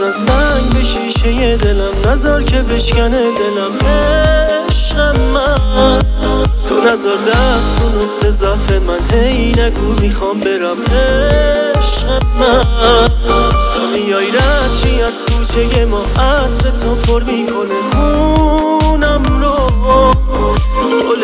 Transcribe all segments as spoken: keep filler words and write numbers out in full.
نزن سنگ به شیشه دلم، نذار که بشکنه دلم. عشق من تو نذار دست و نقطه ضعف من، هی نگو میخوام برم. عشق من تو میای رد چی از کوچه ما، عطر تو پر میکنه خونم رو. گل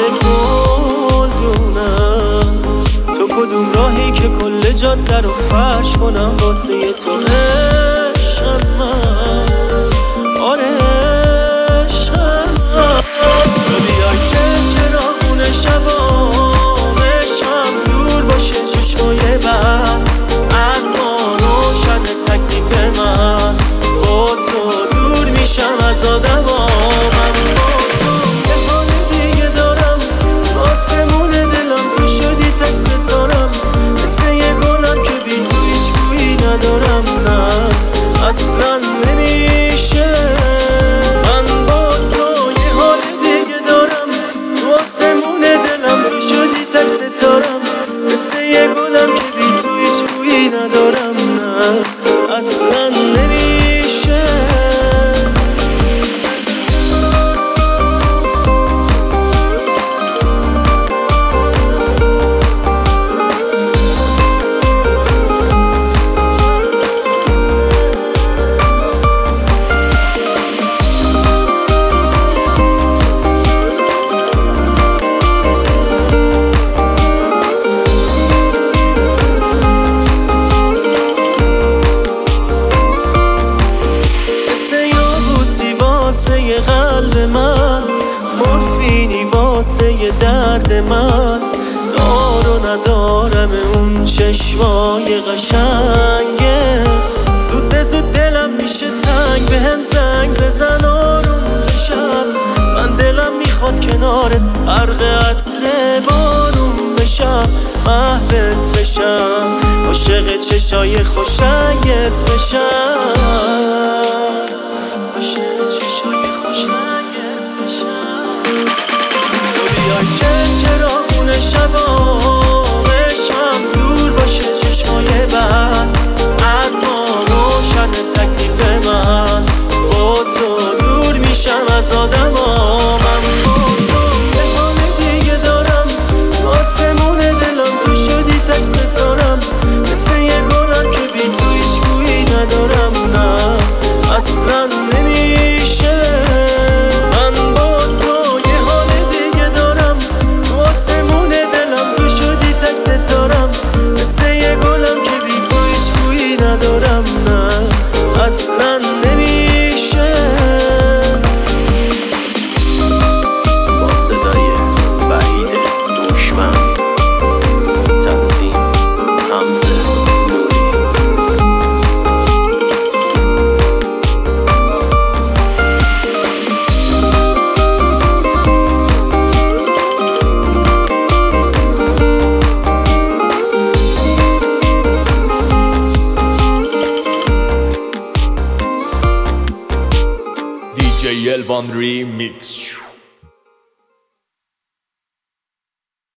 گلدونم تو کدوم راهی که کل جاده رو فرش کنم واسه تو. عشق من آره عشق من تو بیای که چراغون شبامشم دور باشه چشمای بد از ما روشن تکلیف من. با تو دور میشم از آدما، من با تو یه حال دیگه دارم. آسمون دلم تو شدی تک ستارم، مثل یه گلم که بی تو هیچ بویی ندارم. نه اصلا نمیشه. من با تو یه حال دیگه دارم. آسمون دلم تو شدی تک ستارم، مثل یه گلم که بی تو هیچ بویی ندارم. نه اصلا نمیشه. قلب من مورفینی واسه ی درد من، دار و ندارم اون چشمای قشنگت. زود به زود دلم میشه تنگ، به هم زنگ بزن آروم بشم. من دلم میخواد کنارت غرق عطر بارون بشم، محوت بشم، عاشق چشای خوشنگت بشم. چه چراغون شبامشم دور باشه چشمای بد از ما روشن تکلیف من. با تو دور میشم از آدما، من با تو یه حال دیگه دارم. آسمون دلم تو شدی تک ستارم، مثل یه گلم که بی تو هیچ بویی ندارم. نه اصلا نمیشه. من با تو یه حال دیگه دارم. آسمون دلم تو شدی تک ستارم، مثل یه گلم که بی تو هیچ بویی ندارم. نه اصلا نمیشه. با صدای وحید دشمن، تنظیم حمزه نوری. دی جی Elvan Remix.